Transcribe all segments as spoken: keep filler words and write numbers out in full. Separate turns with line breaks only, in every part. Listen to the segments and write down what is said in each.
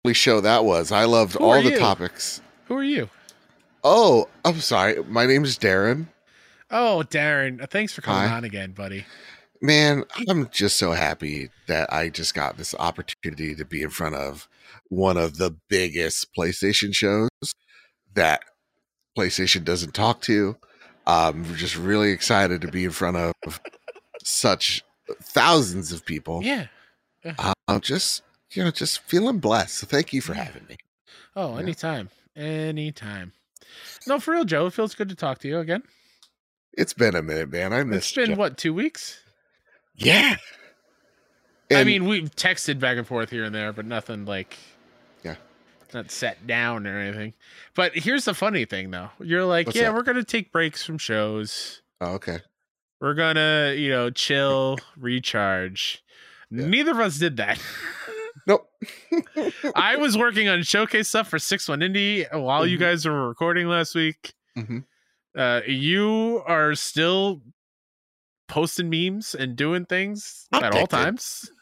show that was. I loved
Who
all
are
the
you?
topics.
Who are you?
Oh, I'm sorry. My name is Darren.
Oh, Darren. Thanks for coming
Hi.
on again, buddy.
Man, I'm just so happy that I just got this opportunity to be in front of one of the biggest PlayStation shows that PlayStation doesn't talk to. I'm just really excited to be in front of such thousands of people.
Yeah.
Uh, I'm just, you know, just feeling blessed. So thank you for
Yeah.
having me.
Oh,
Yeah.
anytime. Anytime. No, for real, Joe. It feels good to talk to you again.
It's been a minute, man. I missed
It's been,
you.
what, two weeks?
Yeah.
I
And-
mean, we've texted back and forth here and there, but nothing like,
yeah,
not sat down or anything. But here's the funny thing, though. You're like,
What's
yeah,
that?
we're going to take breaks from shows.
Oh, okay.
We're going to, you know, chill, recharge.
Yeah.
Neither of us did that.
Nope.
I was working on showcase stuff for six one Indie while you
Mhm.
guys were recording last week.
Mm-hmm.
Uh, you are still posting memes and doing things
I'm
at all
addicted.
times.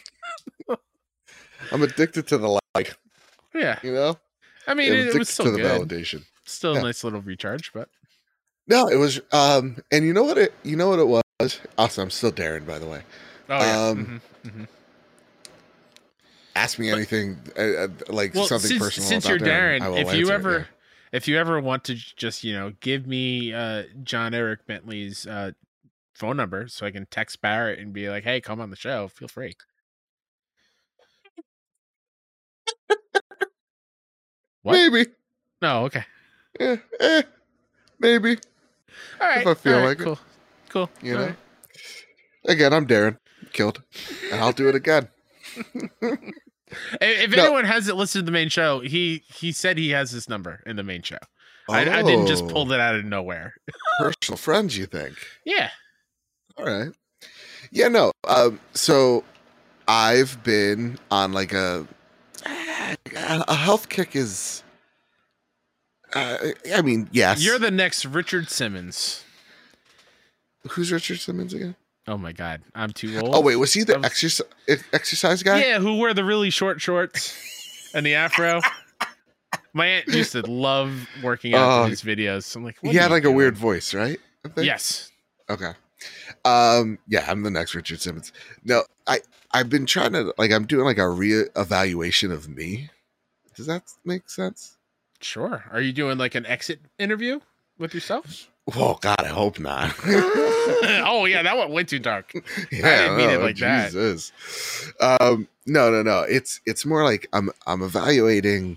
I'm addicted to the like,
Yeah.
you know?
I mean,
I'm
it, it
addicted
was still
to the
good.
validation.
Still
Yeah.
a nice little recharge, but
No, it was um and you know what it you know what it was? Also, I'm still Darren, by the way.
oh yeah.
Um,
Mhm, mhm.
Ask me
But-
anything uh, uh, like
Well,
something
since,
personal
since
about
you're
Darren,
Darren,
I will
if you
answer it,
ever
yeah.
if you ever want to just, you know, give me uh, John Eric Bentley's uh, phone number so I can text Barrett and be like, hey, come on the show, feel free. What?
Maybe.
No, okay.
Eh, eh, maybe.
All right.
I feel
all right,
like it.
cool. Cool.
You
All
know?
right.
Again, I'm Darren. Killed. And I'll do it again.
If
No.
anyone hasn't listened to the main show, he he said he has this number in the main show. I, I didn't just pull
Oh,
it out of nowhere.
personal friends, you think?
Yeah.
All right. Yeah, no. Um, so I've been on like a a health kick is. Uh, I mean, yes.
You're the next Richard Simmons.
Who's Richard Simmons again?
Oh my God, I'm too old.
Oh wait, was he the
That was-
exercise exercise guy?
Yeah, who wear the really short shorts and the afro. My aunt used to love working out
Oh.
in his videos. I'm like, what
He
are
had
you
like a
doing?
weird voice, right? I think?
Yes.
Okay. Um. Yeah, I'm the next Richard Simmons. No, I I've been trying to like I'm doing like a re-evaluation of me. Does that make sense?
Sure. Are you doing like an exit interview with yourself?
Oh God, I hope not.
Oh yeah, that went way too dark.
Yeah,
I didn't mean it
no,
like that.
Jesus. Um, no, no, no. It's it's more like I'm I'm evaluating,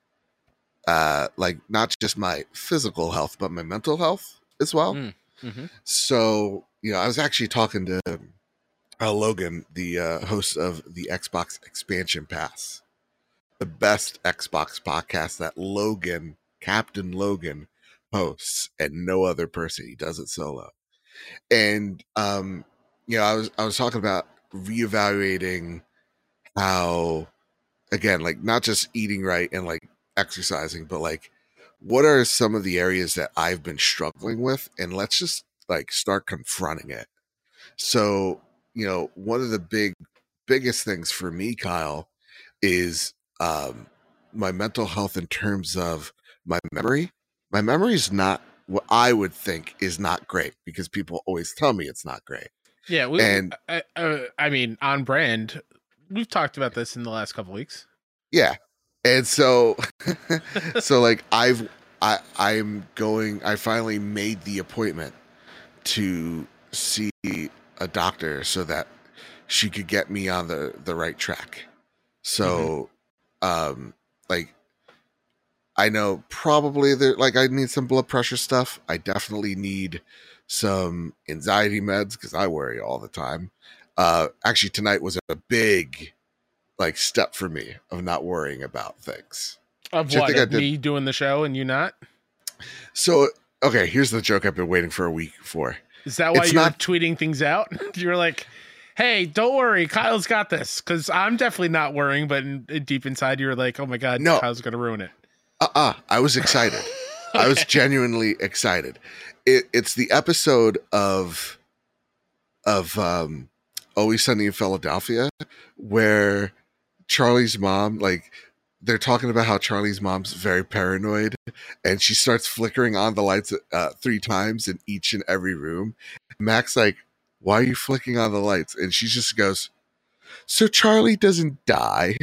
uh, like not just my physical health, but my mental health as well.
Mm, mhm.
So you know, I was actually talking to uh, Logan, the uh, host of the Xbox Expansion Pass, the best Xbox podcast that Logan, Captain Logan, hosts, and no other person. He does it solo. And um, you know, I was I was talking about reevaluating how, again, like not just eating right and like exercising, but like what are some of the areas that I've been struggling with, and let's just like start confronting it. So, you know, one of the big biggest things for me, Kyle, is um my mental health in terms of my memory. My memory is not what I would think is not great because people always tell me it's not great.
Yeah, we,
And-
I, I, I mean, on brand. We've talked about this in the last couple weeks.
Yeah. And so so like I've I I'm going I finally made the appointment to see a doctor so that she could get me on the the right track. So um like I know probably there like I need some blood pressure stuff. I definitely need some anxiety meds because I worry all the time. Uh actually tonight was a big like step for me of not worrying about things.
Of
Do you
what?
think I
Of
did-
me doing the show and you not?
So okay, here's the joke I've been waiting for a week for.
Is that why
It's
you're
not-
tweeting things out? You're like, hey, don't worry, Kyle's got this. Because I'm definitely not worrying, but in, deep inside, you're like, oh my God,
No.
Kyle's going to ruin it.
Uh-uh. I was excited. I was
Okay.
genuinely excited. It, it's the episode of of um Always Sunny in Philadelphia where Charlie's mom, like they're talking about how Charlie's mom's very paranoid, and she starts flickering on the lights uh, three times in each and every room. Mac's like, "Why are you flicking on the lights?" And she just goes, "So Charlie doesn't die."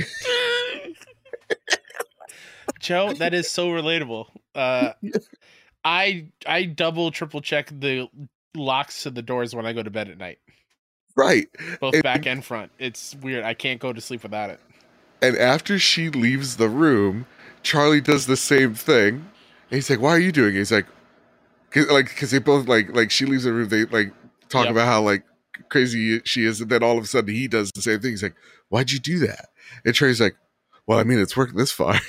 Joe, that is so relatable. Uh, I I double triple check the locks to the doors when I go to bed at night.
Right.
Both
and,
back and front. It's weird. I can't go to sleep without it.
And after she leaves the room, Charlie does the same thing. And he's like, "Why are you doing it?" He's like, cause, like, because they both like, like she leaves the room. They like talk yep. about how like crazy she is, and then all of a sudden he does the same thing. He's like, "Why'd you do that?" And Charlie's like, "Well, I mean, it's worked this far."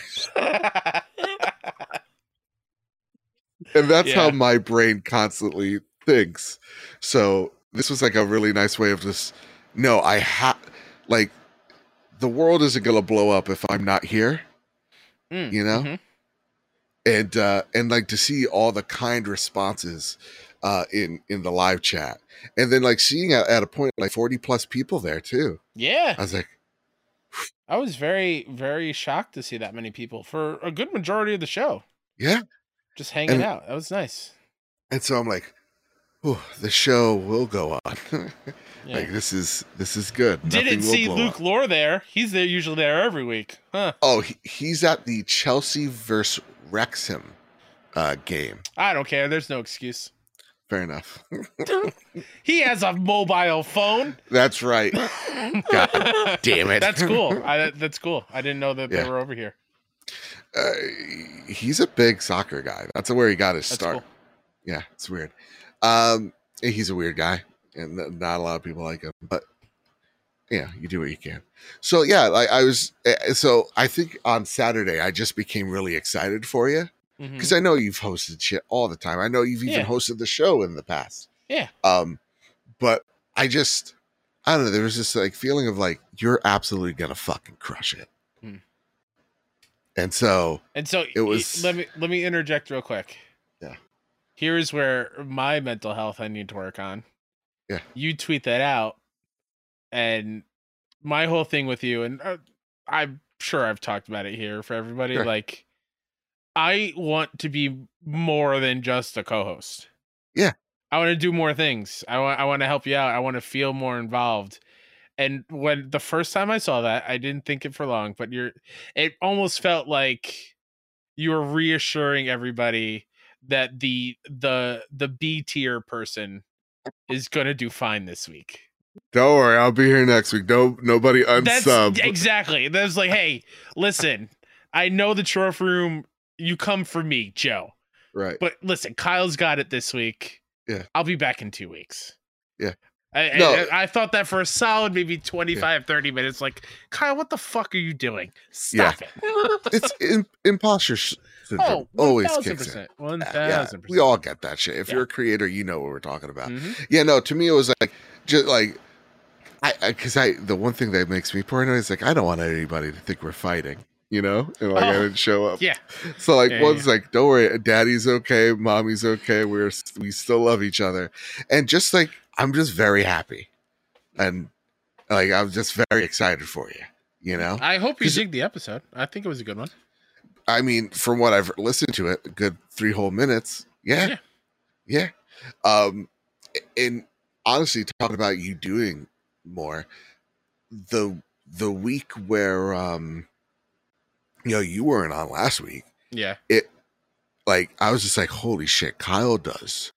And that's yeah. how my brain constantly thinks. So this was like a really nice way of just, no, I have, like, the world isn't going to blow up if I'm not here, mm, you know? Mm-hmm. And, uh, and like to see all the kind responses uh, in, in the live chat. And then like seeing at, at a point like forty plus people there too.
Yeah.
I was like,
I was very, very shocked to see that many people for a good majority of the show.
Yeah.
Just hanging and, out. That was nice.
And so I'm like, oh, the show will go on.
Yeah.
Like this is this is good.
Didn't see Luke up. Lore there. He's there usually there every week. Huh.
Oh, he, he's at the Chelsea versus Wrexham uh, game.
I don't care. There's no excuse.
Fair enough.
He has a mobile phone.
That's right. God damn it.
That's cool. I, that's cool. I didn't know that yeah. they were over here.
Uh, he's a big soccer guy. That's where he got his
that's
start.
Cool.
Yeah, it's weird. Um, he's a weird guy, and not a lot of people like him. But yeah, you do what you can. So yeah, like I was. So I think on Saturday I just became really excited for you. Because mm-hmm. I know you've hosted shit all the time. I know you've even yeah. hosted the show in the past.
Yeah.
Um, but I just, I don't know. There was this like feeling of like you're absolutely gonna fucking crush it. Mm. And so,
and so
it was.
Let me let me interject real quick.
Yeah.
Here's where my mental health I need to work on.
Yeah.
You tweet that out, and my whole thing with you, and uh, I'm sure I've talked about it here for everybody,
sure.
like. I want to be more than just a co-host.
Yeah.
I want to do more things. I want I want to help you out. I want to feel more involved. And when the first time I saw that, I didn't think it for long, but you're it almost felt like you were reassuring everybody that the the the B tier person is going to do fine this week.
Don't worry, I'll be here next week. No nobody unsub.
That's exactly. That's like, "Hey, listen. I know the trophy room. You come for me, Joe.
Right.
But listen, Kyle's got it this week.
Yeah.
I'll be back in two weeks.
Yeah.
I, no. I, I thought that for a solid maybe twenty-five, yeah. thirty minutes. Like, Kyle, what the fuck are you doing? Stop
yeah.
it.
It's in, imposter syndrome.
Oh,
always kicks in.
one thousand percent.
Yeah, we all get that shit. If yeah. you're a creator, you know what we're talking about.
Mm-hmm.
Yeah, no, to me, it was like, just like, I, because I, I, the one thing that makes me paranoid is like, I don't want anybody to think we're fighting. You know, and like oh, I didn't show up.
Yeah.
So like
yeah,
one's
yeah.
like, don't worry, daddy's okay, mommy's okay. We're we still love each other, and just like I'm just very happy, and like I'm just very excited for you. You know.
I hope you dig the episode. I think it was a good one.
I mean, from what I've listened to it, a good three whole minutes. Yeah. Yeah. yeah. Um, and honestly, talking about you doing more, the the week where um. you know, you weren't on last week.
Yeah.
It like I was just like, holy shit, Kyle does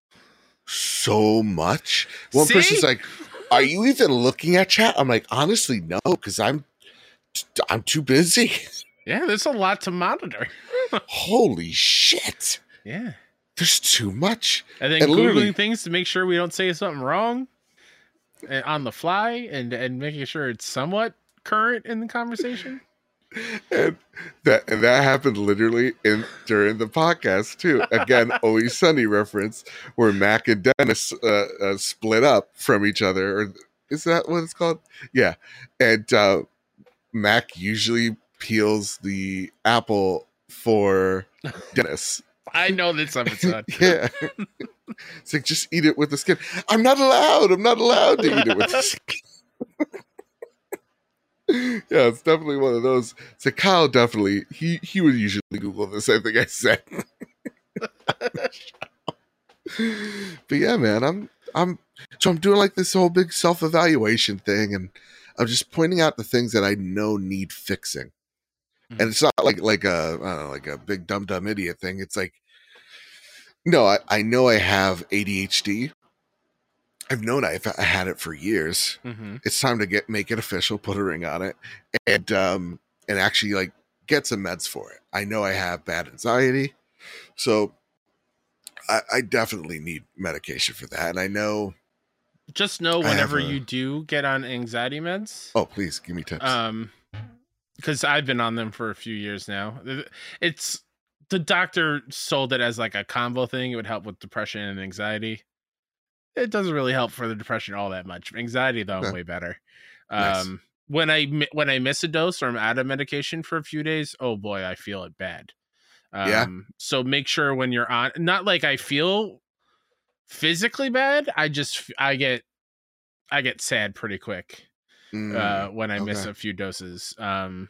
so much. One
See?
person's like, are you even looking at chat? I'm like, honestly, no, because I'm I'm too busy.
Yeah, there's a lot to monitor.
Holy shit.
Yeah.
There's too much.
And then and Googling things to make sure we don't say something wrong on the fly and, and making sure it's somewhat current in the conversation.
And that and that happened literally in during the podcast too. Again, Always Sunny reference where Mac and Dennis uh, uh, split up from each other. Or is that what it's called? Yeah. And uh, Mac usually peels the apple for Dennis.
I know this episode.
Yeah. It's like, just eat it with the skin. I'm not allowed. I'm not allowed to eat it with the skin. Yeah, it's definitely one of those. So Kyle definitely he he would usually Google the same thing I said. But yeah, man, I'm I'm so I'm doing like this whole big self evaluation thing, and I'm just pointing out the things that I know need fixing.
Mhm.
And it's not like like a I don't know, like a big dumb dumb idiot thing. It's like no, I, I know I have A D H D. I've known I've I had it for years.
Mm-hmm.
It's time to get make it official, put a ring on it, and um and actually like get some meds for it. I know I have bad anxiety, so I, I definitely need medication for that. And I know
Just know
I have
whenever
a-
you do get on anxiety meds,
oh please give me tips.
um, because I've been on them for a few years now. It's the doctor sold it as like a combo thing. It would help with depression and anxiety. It doesn't really help for the depression all that much. Anxiety though, I'm
Okay.
way better.
Nice.
Um, when I mi- when I miss a dose or I'm out of medication for a few days, oh boy, I feel it bad. Um,
Yeah.
So make sure when you're on, not like I feel physically bad. I just I get I get sad pretty quick
Mm,
uh, when I miss
okay.
a few doses. Um,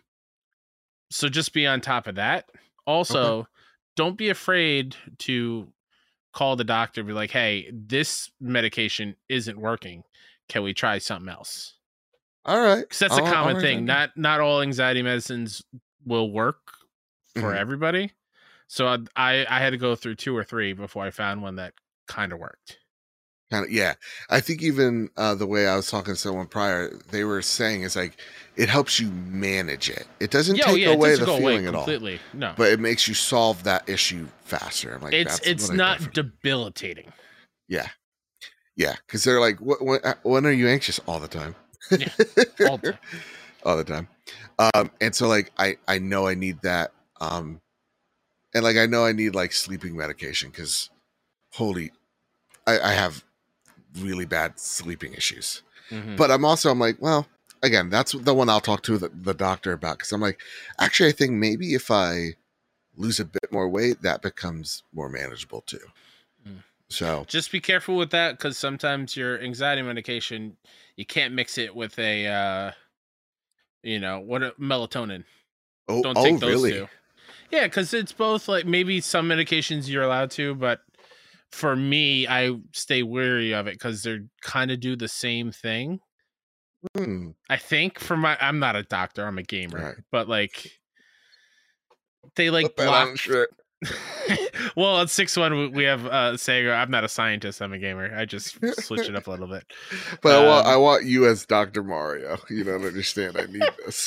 so just be on top of that. Also,
Okay.
don't be afraid to call the doctor and be like, hey, this medication isn't working. Can we try something else?
All right.
Because that's
I'll-
a
I'll
common
write
thing.
that down.
Not not all anxiety medicines will work for
Mhm.
everybody. So I, I I had to go through two or three before I found one that kind of worked.
Kind of, yeah. I think even uh, the way I was talking to someone prior, they were saying is like it helps you manage it. It doesn't
Yeah, oh,
take
yeah, it
away
doesn't
the
go
feeling
away
at all,
completely. No,
but it makes you solve that issue faster. I'm like,
it's
that's
it's
what I
not
definitely-
debilitating.
yeah, yeah. Because they're like, what, when, uh, when are you anxious? All the time.
Yeah, all the time.
all the time. Um, and so like I I know I need that. Um, and like I know I need like sleeping medication because holy, I, I have really bad sleeping issues.
Mhm.
But I'm also I'm like, well, again, that's the one I'll talk to the, the doctor about because I'm like, actually, I think maybe if I lose a bit more weight, that becomes more manageable too.
Mm.
So
Just be careful with that because sometimes your anxiety medication you can't mix it with a uh, you know what a melatonin.
oh
Don't
oh
take those
really?
two. Yeah, because it's both like maybe some medications you're allowed to, but for me, I stay wary of it because they're kind of do the same thing.
Hmm.
I think for my, I'm not a doctor, I'm a gamer,
Right.
but like they like
Put that
block.
on shirt.
Well, at six one, we- we have uh saying I'm not a scientist, I'm a gamer. I just switch it up a little bit.
But I want
Um,
I want you as Doctor Mario. You don't understand. I need this.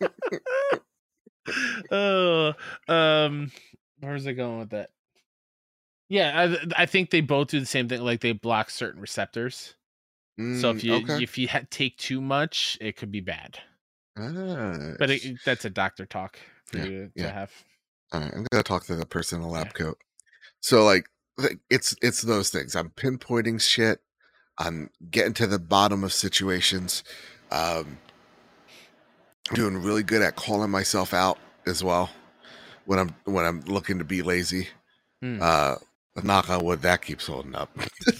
Oh, um, where's it going with that? Yeah, I, I think they both do the same thing. Like they block certain receptors. So if
Mm,
you
okay.
if you ha- take too much, it could be bad.
Ah,
But it, that's a doctor talk for
Yeah,
you to
yeah.
have.
all right, I'm gonna talk to the person in the lab
Yeah.
coat. So like, like, it's it's those things. I'm pinpointing shit. I'm getting to the bottom of situations. Um, doing really good at calling myself out as well when I'm when I'm looking to be lazy.
Hmm.
Uh, knock on wood, that keeps holding up.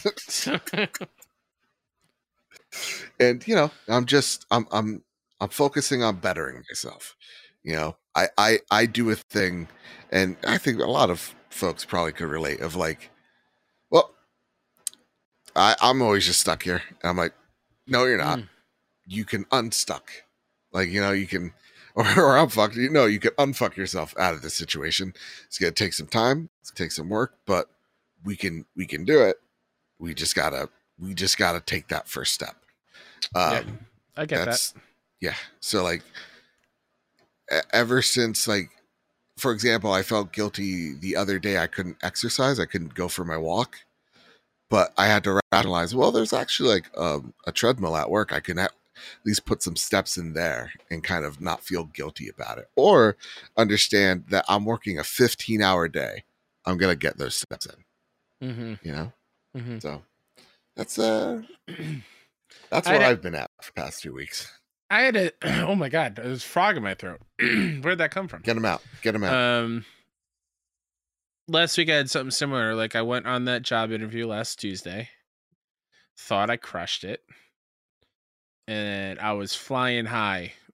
And you know, I'm just I'm I'm I'm focusing on bettering myself. You know, I I I do a thing, and I think a lot of folks probably could relate. Of like, well, I I'm always just stuck here. And I'm like, no, you're not.
Hmm.
You can unstuck. Like you know, you can, or, or I'm fucked. You know, you can unfuck yourself out of this situation. It's gonna take some time. It's gonna take some work, but we can we can do it. We just gotta we just gotta take that first step. Um,
Yeah, I get
that's
that.
yeah. So like, e- ever since like, for example, I felt guilty the other day. I couldn't exercise. I couldn't go for my walk, but I had to rationalize. Well, there's actually like um, a treadmill at work. I can at least put some steps in there and kind of not feel guilty about it, or understand that I'm working a fifteen hour day. I'm gonna get those steps in.
Mm-hmm.
You know.
Mm-hmm.
So that's uh that's
I
where
had-
I've been at for the past two weeks.
I had a oh my god, there's a frog in my throat. Where'd that come from?
Get them out. Get them out.
Um, last week I had something similar. Like I went on that job interview last Tuesday. Thought I crushed it, and I was flying high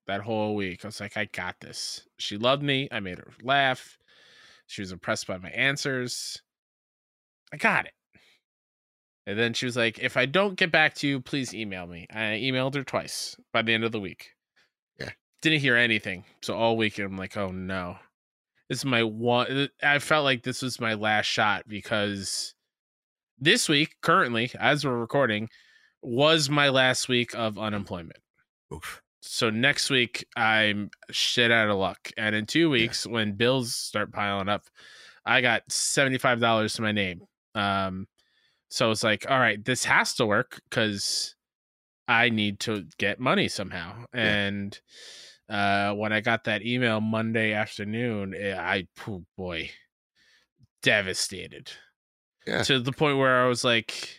that whole week. I was like, I got this. She loved me. I made her laugh. She was impressed by my answers. I got it. And then she was like, if I don't get back to you, please email me. I emailed her twice by the end of the week.
Yeah.
Didn't hear anything. So all week I'm like, oh no. This is my one. I felt like this was my last shot because this week, currently, as we're recording, was my last week of unemployment.
Oof.
So next week, I'm shit out of luck. And in two weeks, yeah. when bills start piling up, I got seventy-five dollars to my name. Um, so it's like, all right, this has to work because I need to get money somehow. Yeah. And uh, when I got that email Monday afternoon, I, oh boy, devastated.
Yeah.
To the point where I was like,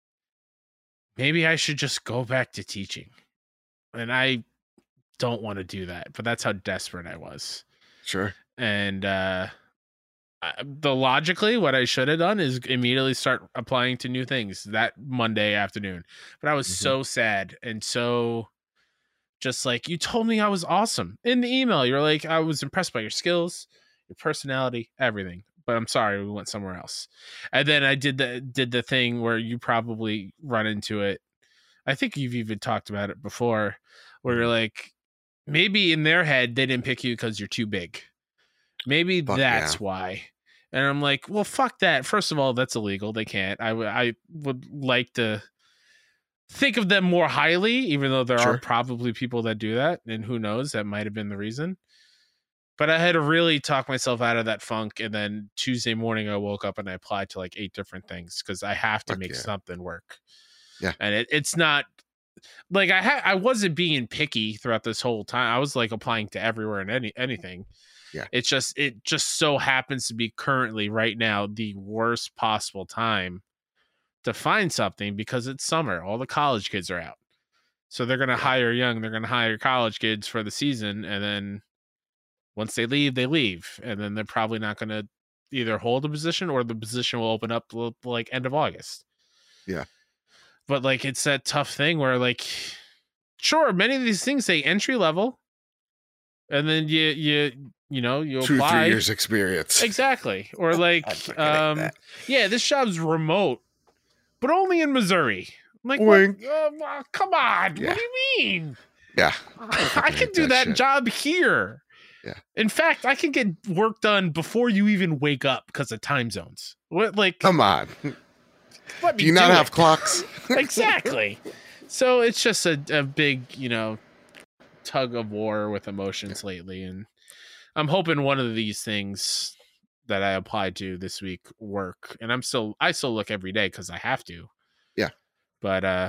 maybe I should just go back to teaching. And I don't want to do that, but that's how desperate I was.
Sure.
And uh, the logically, what I should have done is immediately start applying to new things that Monday afternoon. But I was mm-hmm. so sad and so just like, you told me I was awesome in the email. You're like, I was impressed by your skills, your personality, everything. But I'm sorry, we went somewhere else. And then I did the did the thing where you probably run into it. I think you've even talked about it before, where you're like, maybe in their head they didn't pick you because you're too big. Maybe fuck that's yeah. why. And I'm like, well, fuck that. First of all, that's illegal. They can't. I, w- I would like to think of them more highly, even though there sure. are probably people that do that. And who knows, that might have been the reason. But I had to really talk myself out of that funk. And then Tuesday morning, I woke up and I applied to like eight different things because I have to fuck make yeah. something work.
Yeah.
And it, it's not like I had, I wasn't being picky throughout this whole time. I was like applying to everywhere and any, anything.
Yeah.
It's just, it just so happens to be currently right now the worst possible time to find something because it's summer. All the college kids are out. So they're going to yeah. hire young, they're going to hire college kids for the season. And then once they leave, they leave. And then they're probably not going to either hold a position or the position will open up like end of August.
Yeah.
But like, it's that tough thing where like, sure, many of these things say entry level. And then you, you, you know, you
Two,
apply.
Two, three years experience.
Exactly. Or like, um, yeah, this job's remote, but only in Missouri. I'm like, what, uh, come on. Yeah. What do you mean?
Yeah.
I can do that, that job here.
Yeah.
In fact, I can get work done before you even wake up because of time zones. What, like,
come on.
Let me
do you not
do
have
it.
clocks?
Exactly. So it's just a, a big, you know, tug of war with emotions yeah. lately. And I'm hoping one of these things that I applied to this week work. And I'm still, I still look every day because I have to.
Yeah.
But uh,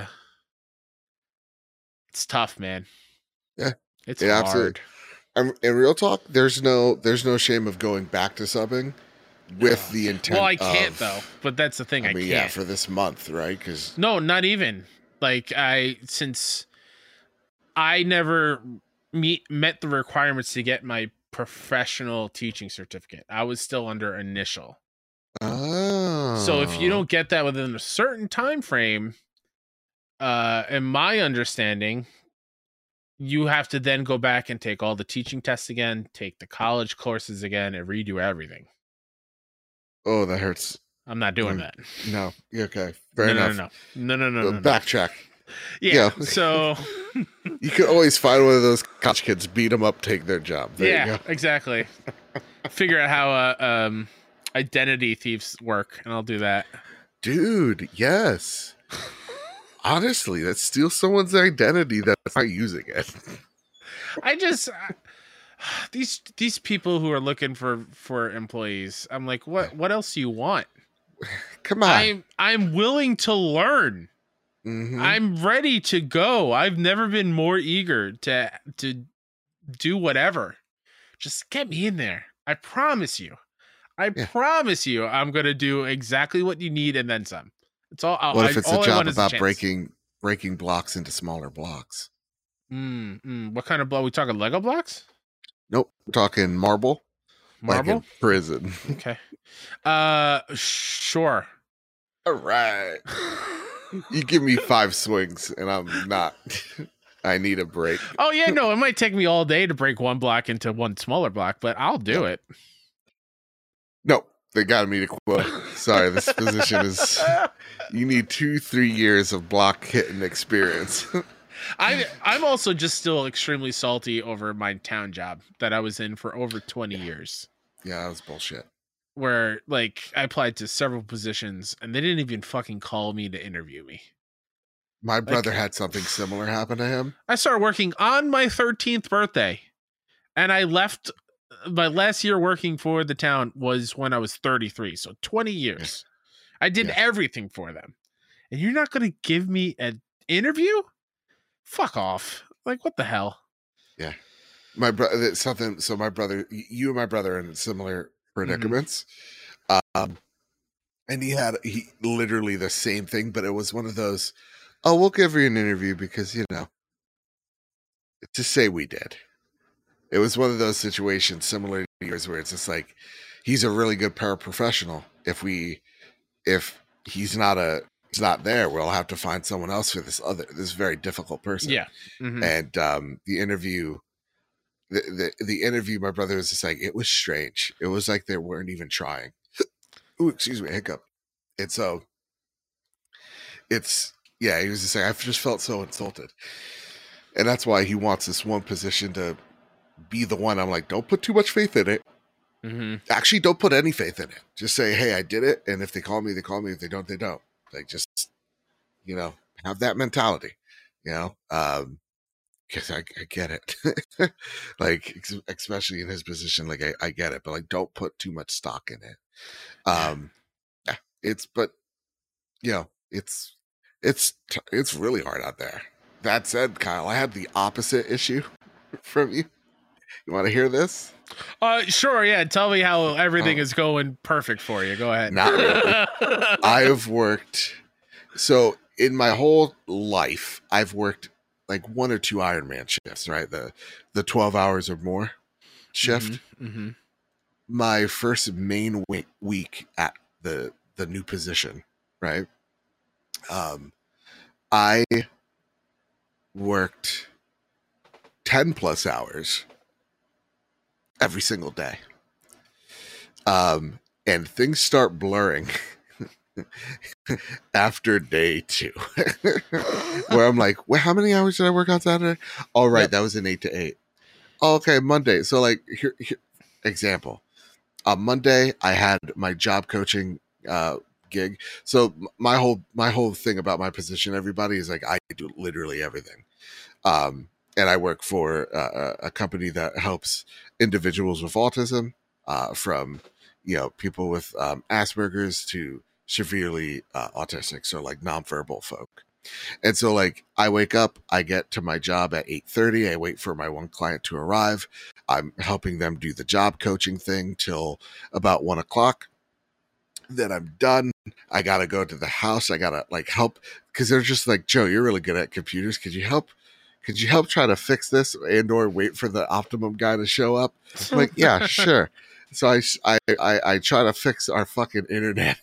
it's tough, man.
Yeah.
It's
yeah,
hard.
Absolutely. Um, in real talk, there's no, there's no shame of going back to subbing with the intent.
Well, I can't
of,
though, but that's the thing. I,
I mean,
can't.
yeah, for this month, right? Because
no, not even like I, since I never meet, met the requirements to get my professional teaching certificate. I was still under initial.
Oh.
So if you don't get that within a certain time frame, uh, in my understanding, you have to then go back and take all the teaching tests again, take the college courses again, and redo everything.
Oh, that hurts.
I'm not doing
um,
that.
No. Okay. Fair
no,
enough.
No, no, no, no, no, no, no.
Backtrack.
Yeah.
You know,
so
you can always find one of those college kids, beat them up, take their job. There
yeah,
you go.
Exactly. Figure out how uh, um, identity thieves work, and I'll do that.
Dude, yes. Honestly, that steals someone's identity that's not using it.
I just uh, these these people who are looking for for employees. I'm like, what what else do you want?
Come on.
I'm I'm willing to learn.
Mm-hmm.
I'm ready to go. I've never been more eager to to do whatever. Just get me in there. I promise you. I yeah. promise you I'm going to do exactly what you need and then some. It's all.
What
I,
if it's
all
a
I
job
want
about
is a
breaking breaking blocks into smaller blocks?
Mm, mm, what kind of block? We talking Lego blocks?
Nope. We're talking marble.
Marble?
Like in prison.
Okay. Uh, sure.
All right. You give me five swings and I'm not I need a break.
Oh yeah, no, it might take me all day to break one block into one smaller block, but I'll do
Yeah.
it.
No, they got me to quote. Sorry, this position is. You need two, three years of block hitting experience.
I I'm also just still extremely salty over my town job that I was in for over twenty years.
Yeah, that was bullshit.
Where like I applied to several positions and they didn't even fucking call me to interview me.
My brother
Like,
had something similar happen to him.
I started working on my thirteenth birthday, and I left. My last year working for the town was when I was thirty-three, so twenty years. I did
Yeah.
everything for them, and you're not going to give me an interview? Fuck off! Like, what the hell?
Yeah, my brother. Something. So my brother, you and my brother, are in similar predicaments. Mm-hmm. Um, and he had he literally the same thing, but it was one of those. Oh, we'll give you an interview because you know. To say we did. It was one of those situations similar to yours where it's just like he's a really good paraprofessional. If we if he's not a he's not there, we'll have to find someone else for this other this very difficult person.
Yeah. Mm-hmm.
And um the interview the, the the interview my brother was just like it was strange. It was like they weren't even trying. Ooh, excuse me, hiccup. And so it's yeah, he was just like I just felt so insulted. And that's why he wants this one position to be the one. I'm like, don't put too much faith in it.
Mm-hmm.
Actually, don't put any faith in it. Just say, hey, I did it. And if they call me, they call me. If they don't, they don't. Like, just, you know, have that mentality, you know, um, because I, I get it. Like, ex- especially in his position, like, I, I get it. But, like, don't put too much stock in it. Um, yeah, it's, but, you know, it's, it's, it's really hard out there. That said, Kyle, I had the opposite issue from you. You want to hear this?
Uh, sure, yeah. Tell me how everything oh. is going perfect for you. Go ahead.
Not really. I've worked, so in my whole life, I've worked like one or two Ironman shifts, right? The the twelve hours or more shift.
Mm-hmm, mm-hmm.
My first main week, week at the the new position, right? Um, I worked ten plus hours every single day. Um, and things start blurring after day two, where I'm like, well, how many hours did I work on Saturday? All right, yep. That was an eight to eight. Oh, okay, Monday. So like, here, here example. On Monday, I had my job coaching uh, gig. So my whole my whole thing about my position, everybody, is like I do literally everything. Um, and I work for uh, a company that helps individuals with autism, uh, from you know people with um, Asperger's to severely uh, autistic, so like nonverbal folk. And so like I wake up, I get to my job at eight thirty. I wait for my one client to arrive. I'm helping them do the job coaching thing till about one o'clock. Then I'm done. I gotta go to the house. I gotta like help because they're just like, Joe, you're really good at computers. Could you help? Could you help try to fix this and or wait for the Optimum guy to show up? I'm like, yeah, sure. So I, I, I, I try to fix our fucking internet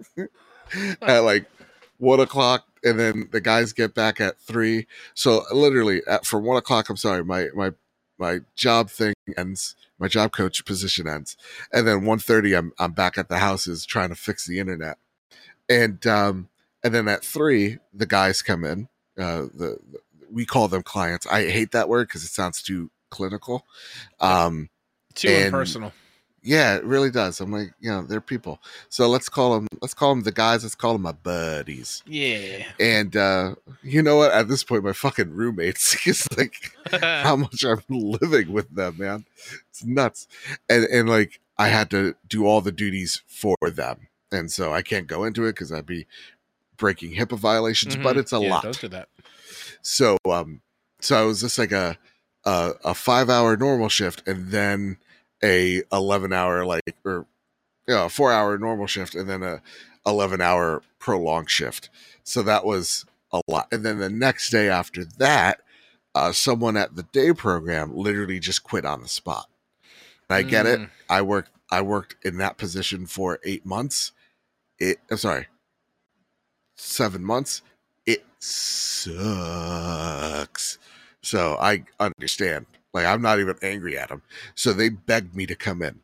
at like one o'clock, and then the guys get back at three. So literally at for one o'clock, I'm sorry, my my my job thing ends, my job coach position ends, and then one thirty, I'm I'm back at the houses trying to fix the internet, and um and then at three, the guys come in. Uh, the, the we call them clients. I hate that word because it sounds too clinical, um,
too and, impersonal.
Yeah, it really does. I'm like, you know, they're people. So let's call them, let's call them the guys. Let's call them my buddies.
Yeah.
And uh, you know what? At this point, my fucking roommates is like how much I'm living with them, man. It's nuts. And, and like, I had to do all the duties for them. And so I can't go into it because I'd be breaking HIPAA violations, mm-hmm. but it's a
yeah,
lot.
Don't do that.
So, um, so I was just like a, a, a five hour normal shift and then a eleven hour, like, or, you know, a four hour normal shift and then a eleven hour prolonged shift. So that was a lot. And then the next day after that, uh, someone at the day program literally just quit on the spot. And I get mm. it. I worked, I worked in that position for eight months. It, I'm sorry, seven months. It sucks So I understand. Like, I'm not even angry at them. So they begged me to come in.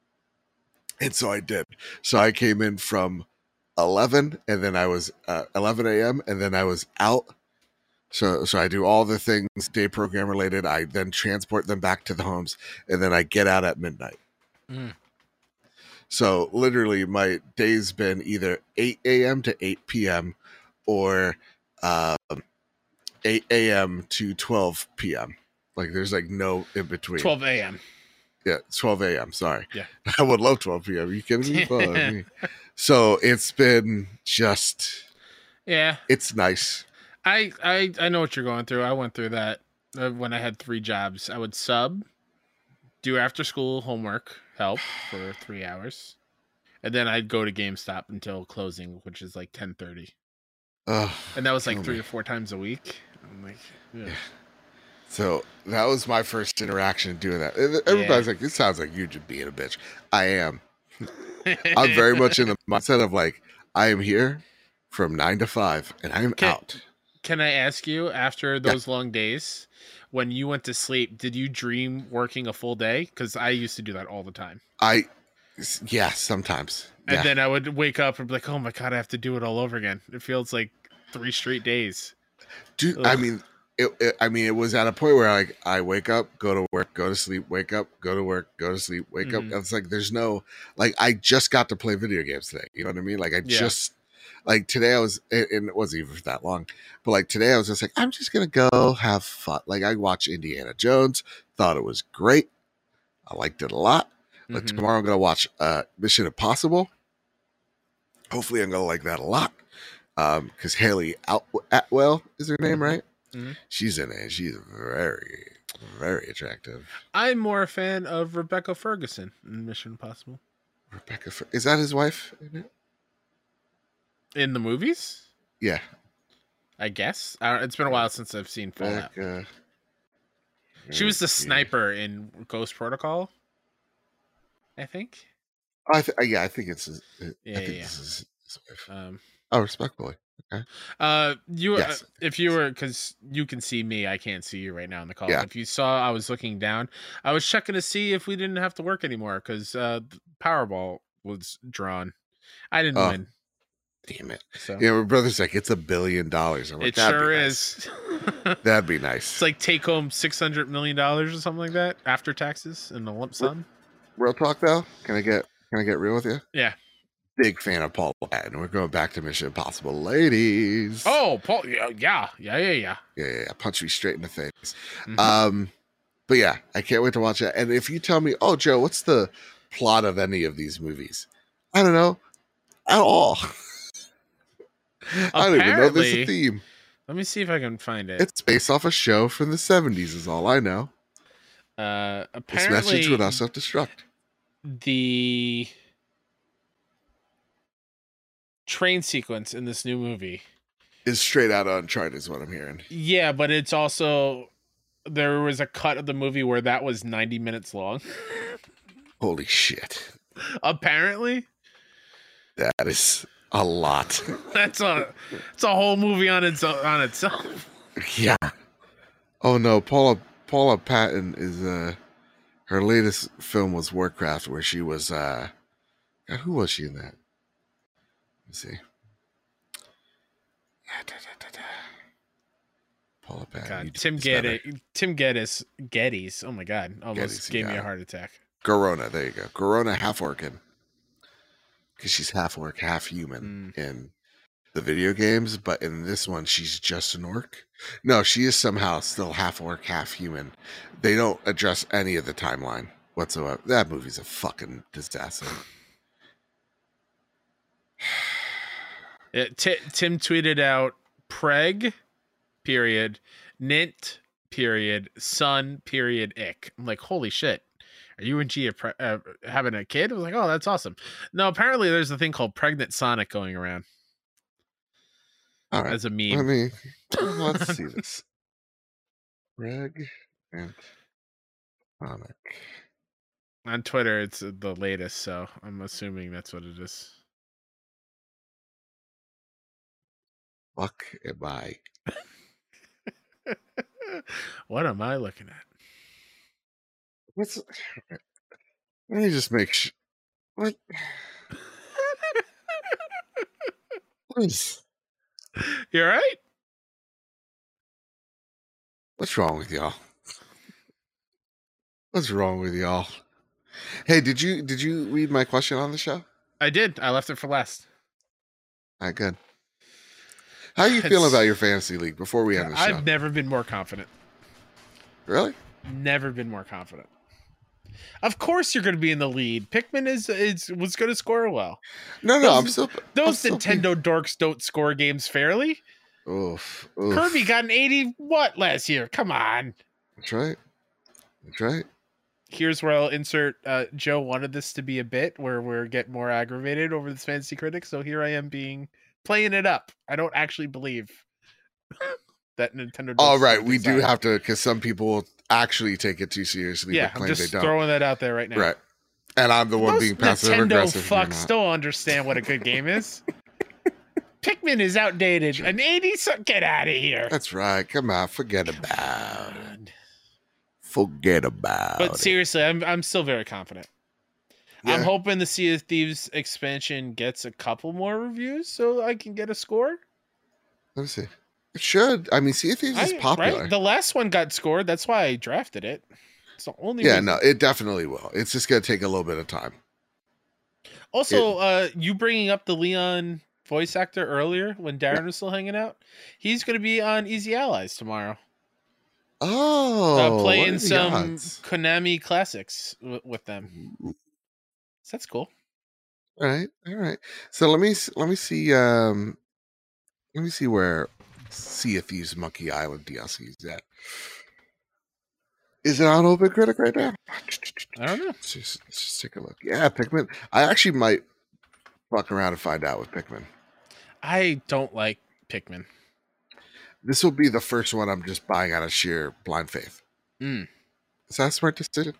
And so I did. So I came in from eleven, and then I was uh, eleven a.m., and then I was out. So so I do all the things day program related. I then transport them back to the homes, and then I get out at midnight.
Mm.
So literally my day's been either eight a.m. to eight p.m. or um, eight a.m. to twelve p.m. Like, there's like no in between.
twelve a.m.
Yeah, twelve a.m. Sorry.
Yeah.
I would love twelve p.m. Are you kidding me? Fuck me. So it's been just,
Yeah.
it's nice.
I, I I know what you're going through. I went through that uh, when I had three jobs. I would sub, do after school homework, help for three hours, and then I'd go to GameStop until closing, which is like ten thirty.
Ugh,
And that was like
kill
three
me.
or four times a week. I'm like, yeah.
So that was my first interaction doing that. Everybody's like, "This sounds like you just being a bitch." I am. I'm very much in the mindset of like, I am here from nine to five, and I am
Can-
out.
Can I ask you, after those yeah. long days, when you went to sleep, did you dream working a full day? Because I used to do that all the time.
I, yeah, sometimes.
And
yeah.
then I would wake up and be like, oh my God, I have to do it all over again. It feels like three straight days.
Dude, Ugh. I mean, it, it, I mean, it was at a point where like I wake up, go to work, go to sleep, wake up, go to work, go to sleep, wake mm-hmm. up. It's like there's no, like, I just got to play video games today. You know what I mean? Like I yeah. just. Like today I was, and it wasn't even that long, but like today I was just like, I'm just going to go have fun. Like I watched Indiana Jones, thought it was great. I liked it a lot. Mm-hmm. But tomorrow I'm going to watch uh, Mission Impossible. Hopefully I'm going to like that a lot. Um, Because Haley At- Atwell is her name, right? Mm-hmm. She's in it. She's very, very attractive.
I'm more a fan of Rebecca Ferguson in Mission Impossible.
Rebecca, Fer- is that his wife in it?
In the movies?
Yeah.
I guess. Uh, it's been a while since I've seen Fallout. Like, uh, she was the sniper yeah. in Ghost Protocol, I think.
I th- yeah, I think it's his,
yeah,
I think
yeah.
this is his wife.
Um,
oh, respectfully. Okay.
Uh, you
yes.
uh, if you were, because you can see me, I can't see you right now in the call.
Yeah.
If you saw, I was looking down. I was checking to see if we didn't have to work anymore because uh, Powerball was drawn. I didn't
oh.
win.
Damn it.
So.
Yeah, my brother's like, it's a billion dollars. I'm like,
it sure is.
Nice. That'd be nice.
It's like take home six hundred million dollars or something like that after taxes in the lump sum.
Real talk though? Can I get can I get real with you?
Yeah.
Big fan of Paul Patton. We're going back to Mission Impossible, ladies.
Oh, Paul. Yeah. Yeah. Yeah. Yeah. Yeah.
Yeah. yeah. Punch me straight in the face. Mm-hmm. Um, But yeah, I can't wait to watch it. And if you tell me, oh, Joe, what's the plot of any of these movies? I don't know at all. I don't even know there's a theme.
Let me see if I can find it.
It's based off a show from the seventies is all I know.
Uh, apparently,
this message would not self-destruct.
The train sequence in this new movie
is straight out of Uncharted is what I'm hearing.
Yeah, but it's also, there was a cut of the movie where that was ninety minutes long.
Holy shit.
Apparently.
That is a lot.
That's a it's a whole movie on its on itself.
Yeah. Oh no, Paula Paula Patton is uh her latest film was Warcraft, where she was uh God, who was she in that? Let's see. Paula Patton.
God, Tim Geddes Tim Geddes Geddes. Oh my God. Almost Geddes, gave me a heart attack.
Garona, there you go. Garona half organ. Because she's half orc, half human mm. in the video games, but in this one, she's just an orc. No, she is somehow still half orc, half human. They don't address any of the timeline whatsoever. That movie's a fucking disaster.
Yeah, t- Tim tweeted out Preg, period, Nint, period, Sun, period, ick. I'm like, holy shit. Are you and G pre- uh, having a kid? I was like, oh, that's awesome. No, apparently there's a thing called Pregnant Sonic going around.
All right.
As a meme.
Let me, let's see this. Pregnant Sonic.
On Twitter, it's the latest, so I'm assuming that's what it is.
Fuck am I?
What am I looking at?
What's? Let me just make sure. What? Please.
You all right?
What's wrong with y'all? What's wrong with y'all? Hey, did you did you read my question on the show?
I did. I left it for last.
All right, good. How are you
It's-
feeling about your fantasy league before we end the show?
I've never been more confident.
Really?
Never been more confident. Of course, you're going to be in the lead. Pikmin is is was going to score well.
No, no,
Those-
I'm still.
Those
I'm still
Nintendo dorks don't score games fairly.
Oof, oof.
Kirby got an eighty what last year? Come on.
That's right. That's right.
Here's where I'll insert. Uh, Joe wanted this to be a bit where we're getting more aggravated over this fantasy critic, so here I am being playing it up. I don't actually believe that Nintendo.
All
dorks
right,
don't
we do
decide.
have to, because some people will actually take it too seriously.
Yeah,
but
I'm
claim
just
they don't.
throwing that out there right now.
Right. And I'm the one
Those
being passive
Nintendo
aggressive. you're
fucks
not.
don't understand what a good game is. Pikmin is outdated.
Sure.
An eighty, so get out of here.
That's right. Come on, forget about it. Forget about
But
it.
seriously, I'm I'm still very confident. I'm
Yeah.
hoping the Sea of Thieves expansion gets a couple more reviews so I can get a score.
Let me see. It should. I mean, Sea of Thieves is
I-
popular.
Right? The last one got scored. That's why I drafted it. It's the only
Yeah,
reason.
no, it definitely will. It's just gonna take a little bit of time.
Also, uh, you bringing up the Leon voice actor earlier when Darren was still hanging out, he's going to be on Easy Allies tomorrow,
Oh,
uh,
what
playing
are the
some
odds?
Konami classics w- with them.
Ooh.
So that's cool.
All right, all right. So let me s- let me see. Um, let me see where Sea of Thieves Monkey Island D L C is at. Is it on Open Critic right now?
I don't know.
Let's just, let's just take a look. Yeah, Pikmin. I actually might fuck around and find out with Pikmin.
I don't like Pikmin.
This will be the first one I'm just buying out of sheer blind faith.
Mm.
Is that a smart decision?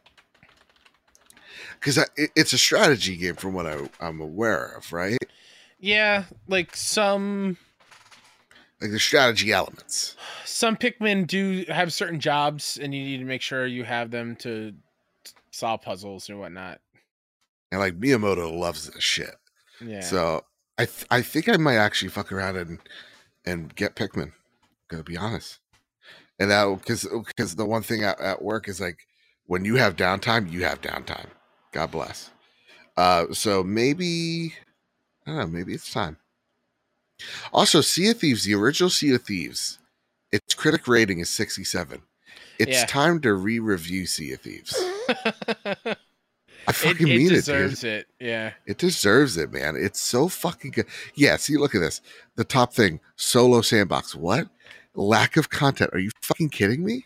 Because it, it's a strategy game from what I, I'm aware of, right?
Yeah, like some
Like the strategy elements.
some Pikmin do have certain jobs, and you need to make sure you have them to solve puzzles or whatnot.
And like Miyamoto loves this shit.
Yeah.
So I th- I think I might actually fuck around and and get Pikmin. Gonna be honest. And that because because the one thing at, at work is like when you have downtime, you have downtime. God bless. Uh, so maybe I don't know. Maybe it's time. Also, Sea of Thieves, the original Sea of Thieves, its critic rating is sixty-seven. It's
Yeah.
time to re-review Sea of Thieves. I
it,
fucking
it
mean it, dude.
deserves it. Yeah.
It deserves it, man. It's so fucking good. Yeah, see, look at this. The top thing, solo sandbox. What? Lack of content. Are you fucking kidding me?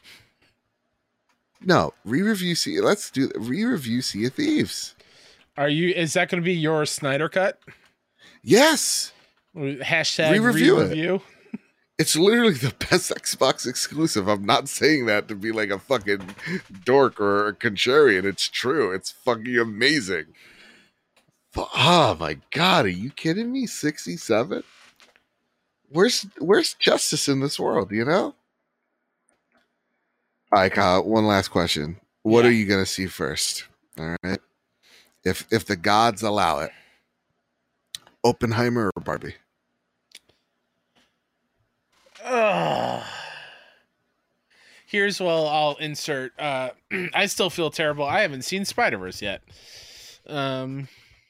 No, re-review Sea. Let's do re-review Sea of Thieves.
Are you? Is that going to be your Snyder cut?
Yes,
Hashtag
Re-review it.
re-review.
it's literally the best Xbox exclusive. I'm not saying that to be like a fucking dork or a contrarian. It's true. It's fucking amazing. Fu- Oh my god, are you kidding me? sixty-seven? Where's where's justice in this world, you know? All right, Kyle, one last question. What
Yeah.
are you gonna see first? All right. If if the gods allow it. Oppenheimer or Barbie?
Ugh. Here's well, I'll insert. Uh, I still feel terrible. I haven't seen Spider-Verse yet. Um,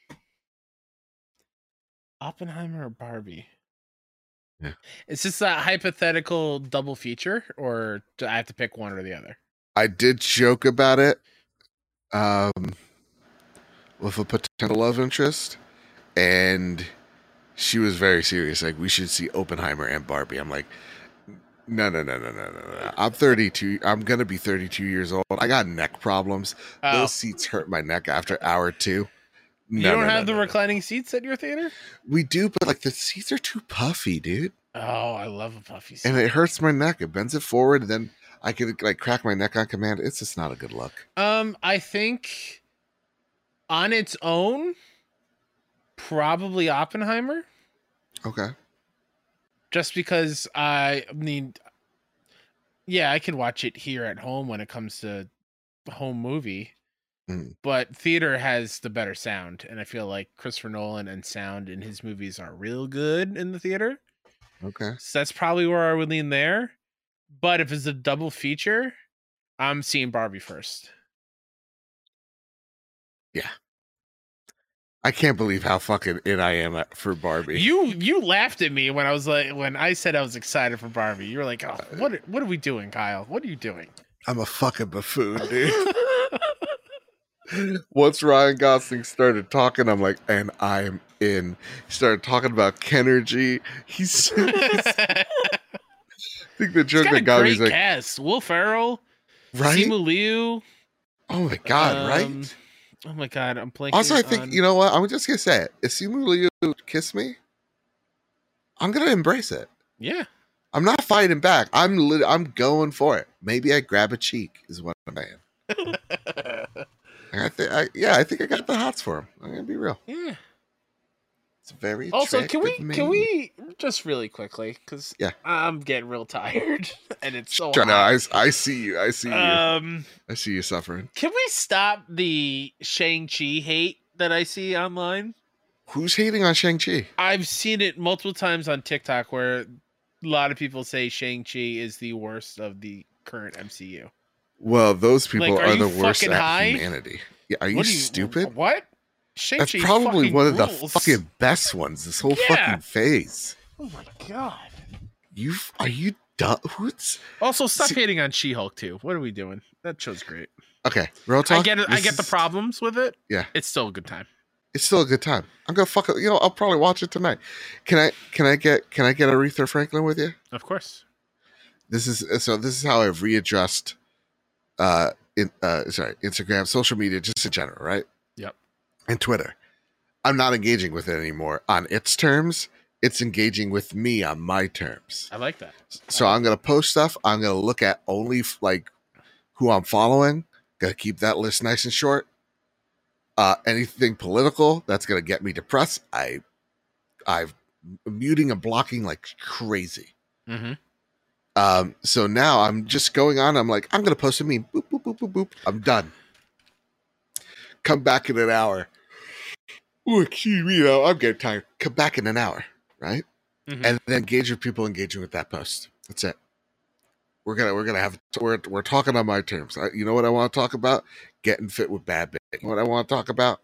Oppenheimer or Barbie?
Yeah.
Is this a hypothetical double feature, or do I have to pick one or the other?
I did joke about it um, with a potential love interest, and she was very serious. Like, we should see Oppenheimer and Barbie. I'm like, no, no, no, no, no, no, no. I'm thirty-two. I'm gonna be thirty-two years old. I got neck problems.
Oh,
Those seats hurt my neck after hour two.
you
No,
don't
no, no,
have the
no, no.
reclining seats at your theater?
We do, but like the seats are too puffy, dude,
Oh, I love a puffy seat.
and it hurts my neck. It bends it forward, and then I could like crack my neck on command. It's just not a good look.
Um, I think on its own, probably Oppenheimer.
Okay.
Just because I mean, yeah, I can watch it here at home when it comes to home movie.
Mm.
But theater has the better sound, and I feel like Christopher Nolan and sound in his movies are real good in the theater.
Okay.
So that's probably where I would lean there. But if it's a double feature, I'm seeing Barbie first.
Yeah. I can't believe how fucking in I am at, for Barbie.
You you laughed at me when I was like when I said I was excited for Barbie. You were like, "Oh, what what are we doing, Kyle? What are you doing?"
I'm a fucking buffoon, dude. Once Ryan Gosling started talking, I'm like, and I'm in. He started talking about Kenergy. He's, he's I think the joke
He's got
that
a
got me
great
is like,
cast. Will Ferrell,
right?
Simu Liu.
Oh my god,
um,
right?
Oh my god, I'm blanking.
Also, I think
on...
you know what? I'm just gonna say it. If Simu Liu kiss me, I'm gonna embrace it.
Yeah,
I'm not fighting back. I'm lit- I'm going for it. Maybe I grab a cheek is what I'm saying. I think, I, yeah, I think I got the hots for him. I'm gonna be real.
Yeah.
It's very
Also, can we
man.
can we just really quickly because
yeah,
I'm getting real tired and it's so
no,
hot.
I, I see you. I see you.
Um,
I see you suffering.
Can we stop the Shang-Chi hate that I see online?
Who's hating on Shang-Chi?
I've seen it multiple times on TikTok where a lot of people say Shang-Chi is the worst of the current M C U.
Well, those people
like, are,
are
you
the worst at
high?
humanity. Yeah, are you,
what are you
stupid?
What? Shang-Chi
That's probably one
rules.
of the fucking best ones. This whole
yeah.
fucking phase.
Oh my god!
You are you dumb? Who's
also stop
See,
hating on She-Hulk too? What are we doing? That show's great.
Okay, real talk.
I get it. I get
is,
the problems with it.
Yeah,
it's still a good time.
It's still a good time. I'm gonna fuck it. You know, I'll probably watch it tonight. Can I? Can I get? Can I get Aretha Franklin with you?
Of course.
This is so. This is how I've readjust. Uh, in uh, sorry, Instagram, social media, just in general, right?
Yep.
And Twitter. I'm not engaging with it anymore on its terms. It's engaging with me on my terms.
I like that.
So
like
I'm gonna post stuff. I'm gonna look at only like who I'm following. Gonna keep that list nice and short. Uh, anything political that's gonna get me depressed, I, I'm muting and blocking like crazy.
Mm-hmm.
Um, so now I'm just going on. I'm like, I'm gonna post a meme. Boop boop boop boop boop. I'm done. Come back in an hour. Ooh, excuse me, you know, I'm getting tired. Come back in an hour, right? Mm-hmm. And then engage with people engaging with that post. That's it. We're gonna we're gonna have we're we're talking on my terms. I, you know what I want to talk about? Getting fit with bad bitch. What I want to talk about?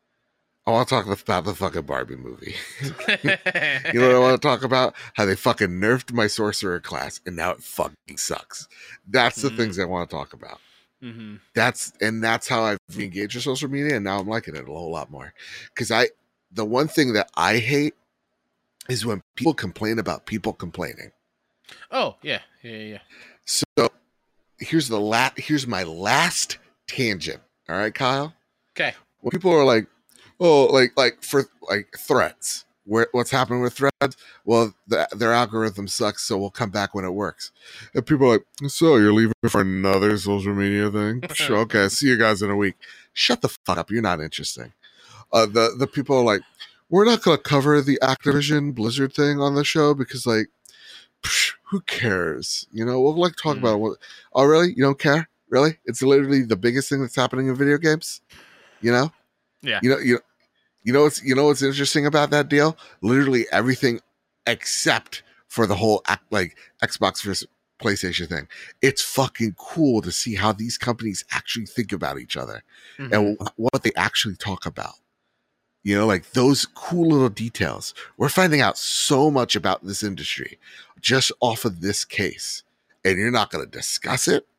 I want to talk about the fucking Barbie movie. You know what I want to talk about? How they fucking nerfed my sorcerer class and now it fucking sucks. That's the mm-hmm. things I want to talk about.
Mm-hmm.
That's and that's how I've engaged with social media, and now I'm liking it a whole lot more. Because I, the one thing that I hate is when people complain about people complaining.
Oh yeah, yeah, yeah.
So here's the la- Here's my last tangent. All right, Kyle.
Okay.
When people are like, oh, like like for like threads. Where, what's happening with threads? Well, the, their algorithm sucks, so we'll come back when it works. And people are like, so you're leaving for another social media thing? Sure, okay, see you guys in a week. Shut the fuck up. You're not interesting. Uh, the, the people are like, we're not going to cover the Activision Blizzard thing on the show because, like, psh, who cares? You know, we'll, like, talk mm. about what. Oh, really? You don't care? Really? It's literally the biggest thing that's happening in video games? You know?
Yeah.
You know, you know. You know what's you know what's interesting about that deal? Literally everything except for the whole like Xbox versus PlayStation thing. It's fucking cool to see how these companies actually think about each other mm-hmm. and what they actually talk about. You know, like those cool little details. We're finding out so much about this industry just off of this case, and you're not going to discuss it.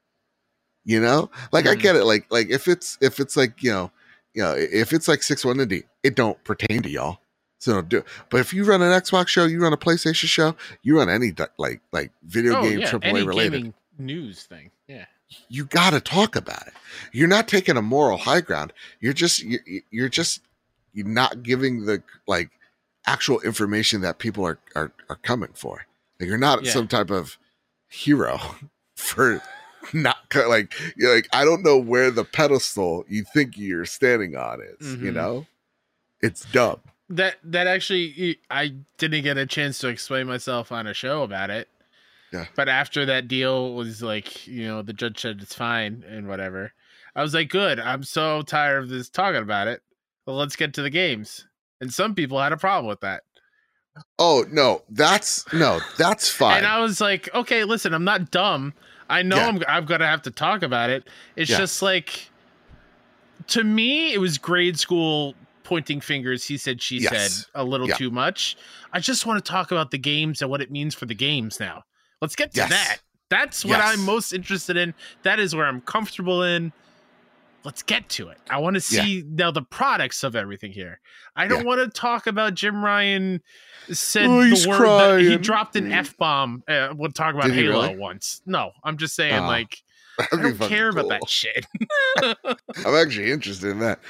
You know, like mm-hmm. I get it. Like like if it's if it's like you know. You know, if it's like six one indie, it don't pertain to y'all. So don't do it. But if you run an Xbox show, you run a PlayStation show, you run any like like video
oh,
game
yeah.
triple A
any
related
gaming news thing. Yeah.
You got to talk about it. You're not taking a moral high ground. You're just you're, you're just you're not giving the like actual information that people are are, are coming for. Like you're not yeah. some type of hero for not like you're like I don't know where the pedestal you think you're standing on is. Mm-hmm. You know, it's dumb.
That that actually I didn't get a chance to explain myself on a show about it.
Yeah.
But after that deal was like, you know, the judge said it's fine and whatever, I was like, good. I'm so tired of this talking about it. Well, let's get to the games. And some people had a problem with that.
Oh no, that's no, that's fine.
And I was like, okay, listen, I'm not dumb. I know
Yeah.
I'm I'm gonna have to talk about it. It's
Yeah.
just like, to me, it was grade school pointing fingers. He said, she
Yes.
said, a little
Yeah.
too much. I just want to talk about the games and what it means for the games now. Let's get to
Yes.
that. That's what
Yes.
I'm most interested in. That is where I'm comfortable in. Let's get to it. I want to see now the products of everything here. I don't
Yeah.
want to talk about Jim Ryan said
Oh, he's
the word that he
crying.
dropped an F bomb. Uh, we'll talk about
Did he
Halo
really?
once. No, I'm just saying,
Oh,
like,
That'd
I
be
don't
fucking
care about
cool.
that shit.
I'm actually interested in that.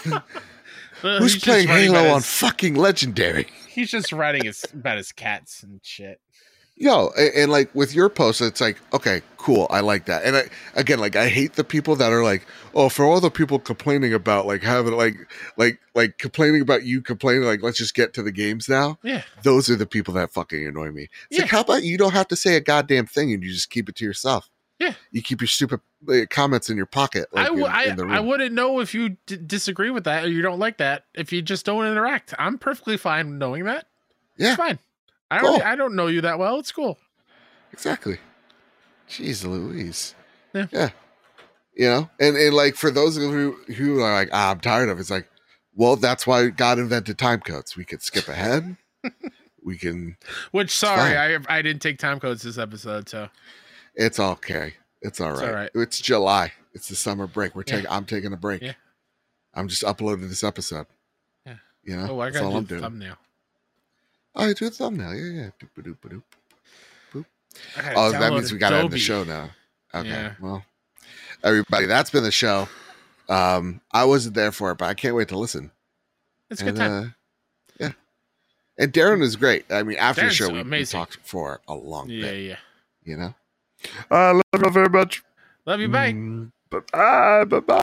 Uh,
Who's
he's just
playing
writing
Halo
about
on
his-
fucking Legendary?
He's just writing his, about his cats and shit.
Yo, and, and like with your post, it's like, okay, cool, I like that. And I, again, like I hate the people that are like, oh, for all the people complaining about like having like, like, like complaining about you complaining, like let's just get to the games now.
Yeah.
Those are the people that fucking annoy me. It's
Yeah.
like, how about you don't have to say a goddamn thing and you just keep it to yourself?
Yeah.
You keep your stupid uh, comments in your pocket. Like
I, w-
in,
I,
in the room.
I wouldn't know if you d- disagree with that or you don't like that if you just don't interact. I'm perfectly fine knowing that.
Yeah.
It's fine. I
Cool.
don't, I don't know you that well. It's cool.
Exactly. Jeez Louise.
Yeah.
Yeah. You know, and, and like for those who who are like, ah, I'm tired of it, it's like, well, that's why God invented time codes. We could skip ahead. We can.
Which, sorry,
fine.
I I didn't take time codes this episode, so
It's okay. It's all
It's
right.
all right.
It's July. It's the summer break. We're
Yeah.
taking. I'm taking a break.
Yeah.
I'm just uploading this episode.
Yeah.
You know,
oh, I
that's
gotta
all
do
I'm
the
doing.
thumbnail.
Oh, I do a thumbnail. Yeah, yeah. Doop-a-doop-a-doop.
I gotta
Oh, that
download
means we got to end the
Adobe.
show now. Okay.
Yeah.
Well, everybody, that's been the show. Um, I wasn't there for it, but I can't wait to listen.
It's a good
And,
time.
uh, yeah. And Darren is great. I mean, after
Darren's
the show, we, we
amazing.
talked for a long
yeah,
bit.
yeah.
You know. I love you very much.
Love you. Bye.
Mm, bye bye. Bye bye.